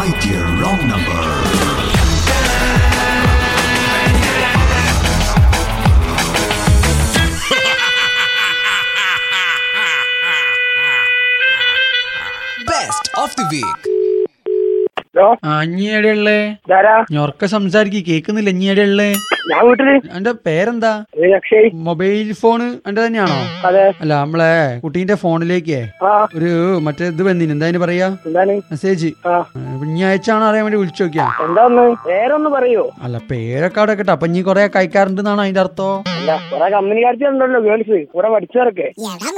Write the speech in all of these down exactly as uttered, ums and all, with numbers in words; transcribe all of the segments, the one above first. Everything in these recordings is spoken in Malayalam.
My dear wrong number. Best of the week. അഞ്ഞിയടയുള്ളേ ഞൊറക്ക സംസാരിക്ക് കേക്കുന്നില്ല. അഞ്ഞിയടയുള്ളേ ഞാൻ വീട്ടില്. എന്റെ പേരെന്താ? മൊബൈൽ ഫോണ് എന്റെ തന്നെയാണോ? അല്ല നമ്മളെ കുട്ടീന്റെ ഫോണിലേക്ക് ഒരു മറ്റേ ഇത് വന്നിന്, എന്താ അതിന് പറയാ, മെസ്സേജ്. ഇനി അയച്ചാണോ അറിയാൻ വേണ്ടി വിളിച്ചു നോക്കിയാ. പേരൊന്ന് പറയോ? അല്ല പേരൊക്കെ അവിടെ കേട്ടോ. അപ്പൊ ഇനി കൊറേ കഴിക്കാറുണ്ടെന്നാണോ അതിന്റെ അർത്ഥം? കമ്പനിക്കാരുണ്ടല്ലോ ഗേൾസ് കൂടെ പഠിച്ചവരൊക്കെ.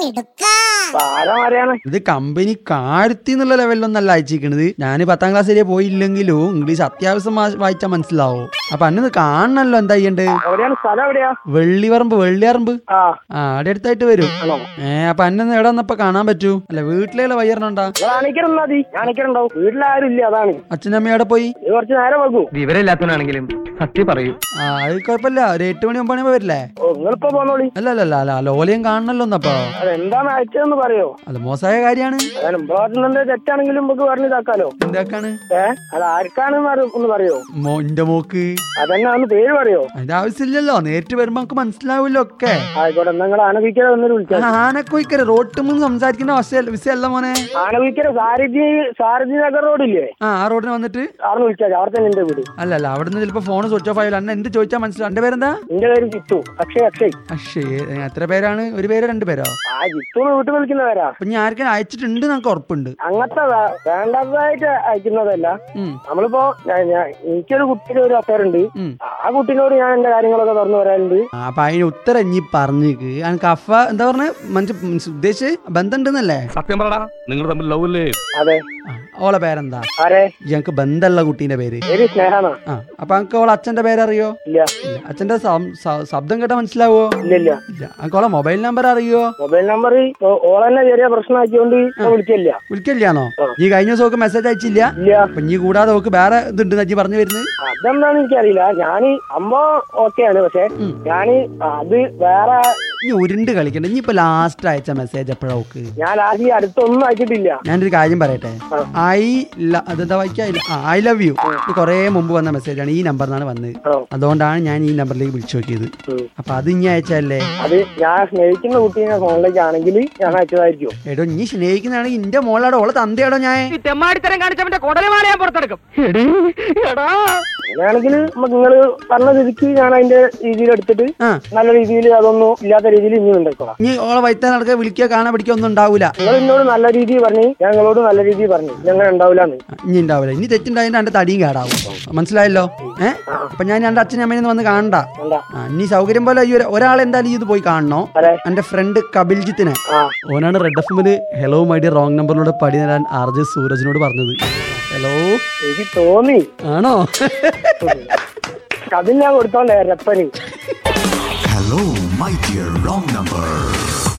ഇത് കമ്പനി കാര്യത്തി എന്നുള്ള ലെവലിലൊന്നല്ല അയച്ചിരിക്കണത്. ഞാൻ പത്താം ക്ലാസ് വരെ പോയില്ലെങ്കിലും ഇംഗ്ലീഷ് അത്യാവശ്യം വായിച്ചാൽ മനസ്സിലാവും. അപ്പൊ അന്ന് കാണണല്ലോ എന്താ ചെയ്യണ്ട്. വെള്ളിവറമ്പ് വെള്ളിയറമ്പ് ആ അവിടെ അടുത്തായിട്ട് വരും. ഏ അപ്പൊ അന്നെ എവിടെ വന്നപ്പോ കാണാൻ പറ്റൂ? അല്ല വീട്ടിലുള്ള വയ്യറിനുണ്ടാ? അച്ഛനമ്മ എവിടെ പോയി? കുറച്ച് നേരം വെക്കൂ. വിവരമില്ലാത്തവനാണെങ്കിലും സത്യം പറയൂ. ആ അത് കുഴപ്പമില്ല. ഒരു എട്ട് മണി ഒമ്പത് മണി വരില്ലേ? അല്ല അല്ല അല്ല അല്ല ലോലയും കാണണല്ലോ ഒന്നപ്പോ. എന്താണ് അയച്ചതെന്ന് പറയോ? അത് മോശമായ കാര്യമാണ്. തെറ്റാണെങ്കിലും പറഞ്ഞിതാക്കാലോ. എന്താക്കാണ്? അത് ആർക്കാണെന്ന് ഒന്ന് പറയോ? മോന്റെ മോക്ക്. അതന്നെ ഒന്ന് പേര് പറയോ? അതിന്റെ ആവശ്യമില്ലല്ലോ, നേരിട്ട് വരുമ്പോ നമുക്ക് മനസ്സിലാവില്ലോ ഒക്കെ. ആയിക്കോട്ടെ, നിങ്ങൾ ആനവിക്കര വന്നൊരു വിളിച്ചാൽ. ആനക്കുയിക്കര റോഡ് മുന്ന് സംസാരിക്കുന്ന വിഷയമല്ല മോനെ. ആനവിക്കര സാരഥി സാരഥി നഗർ റോഡില്ലേ? ആ ആ റോഡിന് വന്നിട്ട് അവിടെ വിളിച്ചാൽ അവിടെ തന്നെ എന്റെ വീട്. അല്ല അല്ല അവിടെ നിന്ന് ചിലപ്പോ ഫോൺ സ്വിച്ച് ഓഫ് ആയില്ല. അന്നെ എന്ത് ചോദിച്ചാൽ മനസ്സിലാവും. എന്റെ പേരെന്താ? എന്റെ പേര് ജിത്തു. അക്ഷയ് അക്ഷയ് അക്ഷയ്. എത്ര പേരാണ്? ഒരു പേരോ രണ്ട് പേരോ? ആ ജിത്തുന്ന് വീട്ടിൽ വിളിക്കുന്നവരാ. അപ്പൊ ഞാൻ ആർക്കും അയച്ചിട്ടുണ്ട് നമുക്ക് ഉറപ്പുണ്ട്. അങ്ങനത്തെ വേണ്ടതായിട്ട് അയക്കുന്നതല്ല. നമ്മളിപ്പോ എനിക്കൊരു കുട്ടിയുടെ ഒരു അഫയർ ഉണ്ട്. ആ കുട്ടീനോട് ഞാൻ എന്റെ കാര്യങ്ങളൊക്കെ തുറന്നു പറയാറുണ്ട്. അപ്പൊ അതിന് ഉത്തരം ഇനി പറഞ്ഞേക്ക്. കഫ എന്താ പറഞ്ഞ മനസ്സ് ഉദ്ദേശിച്ച് ബന്ധം ഉണ്ടെന്നല്ലേ? സത്യം പറടാ, നിങ്ങൾ തമ്മിൽ ലവ് അല്ലേ? അതെ. ഓളെ പേരെന്താ? ഞങ്ങക്ക് ബന്ധമുള്ള കുട്ടീന്റെ പേര് സ്നേഹാണ്. ആ അപ്പൊ അനക്ക് ഓളെ അച്ഛന്റെ പേരറിയോ? ഇല്ല. അച്ഛന്റെ ശബ്ദം കേട്ടാ മനസ്സിലാവോ? ഇല്ല ഇല്ല. അനക്ക് ഓളെ മൊബൈൽ നമ്പർ അറിയോ? മൊബൈൽ നമ്പർ ഓളെന്നെ ചെറിയ പ്രശ്നമാക്കിയോണ്ട് വിളിക്കില്ല. വിളിക്കില്ലാന്നോ? നീ കഴിഞ്ഞ ദിവസം മെസ്സേജ് അയച്ചില്ല? അപ്പൊ നീ കൂടാതെ നോക്ക് വേറെ ഇതുണ്ട് നീ പറഞ്ഞു വരുന്നത്. അതെന്താന്ന് എനിക്കറിയില്ല. ഞാന് അമ്മ ഓക്കെയാണ്, പക്ഷെ ഞാന് അത് വേറെ നീ ഉരുണ്ട് കളിക്കണ്ട. ഇനി ഇപ്പൊ ലാസ്റ്റ് അയച്ച മെസ്സേജ് എപ്പോഴാ നോക്ക്? ഞാൻ ലാസ്റ്റ് അടുത്തൊന്നും അയച്ചിട്ടില്ല. ഞാനൊരു കാര്യം പറയട്ടെ. ഐ അതെന്താ വായിക്കാ? ഐ ലവ് യു കൊറേ മുമ്പ് വന്ന മെസ്സേജ് ആണ്. ഈ നമ്പറിനാണ് വന്നത്. അതുകൊണ്ടാണ് ഞാൻ ഈ നമ്പറിലേക്ക് വിളിച്ചു നോക്കിയത്. അപ്പൊ അത് ഇനി അയച്ചല്ലേ? അത് ഞാൻ സ്നേഹിക്കുന്ന കുട്ടീനെ ഫോണിലേക്ക് ആണെങ്കിൽ ഞാൻ അയച്ചതായിരിക്കും. എടോ നീ സ്നേഹിക്കുന്നതാണെങ്കിൽ ഇന്റെ മോളാടോ ഓളെ തന്തയാടോ? ഞാൻ അങ്ങനെയാണെങ്കിൽ നിങ്ങള് പറഞ്ഞ രീതിക്ക് ഞാൻ അതിന്റെ രീതിയിൽ എടുത്തിട്ട് നല്ല രീതിയിൽ അതൊന്നും ഇല്ലാത്ത രീതിയിൽ ഇനി ഉണ്ടാക്കോളാം. നീ ഓളെ വൈത്താൻ നടക്കുക വിളിക്കുക കാണാൻ പിടിക്കുക ഒന്നും ഉണ്ടാവില്ല. നിങ്ങൾ എന്നോട് നല്ല രീതിയിൽ പറഞ്ഞു, ഞങ്ങളോട് നല്ല രീതിയിൽ പറഞ്ഞു. ഞങ്ങൾ ഉണ്ടാവില്ലാന്ന്. ഇനി ഉണ്ടാവില്ല. ഇനി തെറ്റുണ്ടായതിന്റെ എന്റെ തടിയും കേടാവും. മനസ്സിലായല്ലോ? ഏഹ് അപ്പൊ ഞാൻ എന്റെ അച്ഛനും അമ്മേനെ വന്ന് കാണണ്ട. ഇനി സൗകര്യം പോലെ ഈ ഒരാളെ എന്തായാലും ഇത് പോയി കാണണോ? എന്റെ ഫ്രണ്ട് കപിൽജിത്തിനെ. ഓനാണ് റെഡ് എഫ് എമ്മില് ഹലോ മൈ ഡിയർ റോങ് നമ്പറിലൂടെ പടി നേടാൻ ആർ ജെ സൂരജിനോട് പറഞ്ഞത്. ഹലോ എനിക്ക് തോന്നി. ആണോ? കപിൽ ഞാൻ കൊടുത്തോണ്ടേ രപ്പന്. Hello my dear wrong number.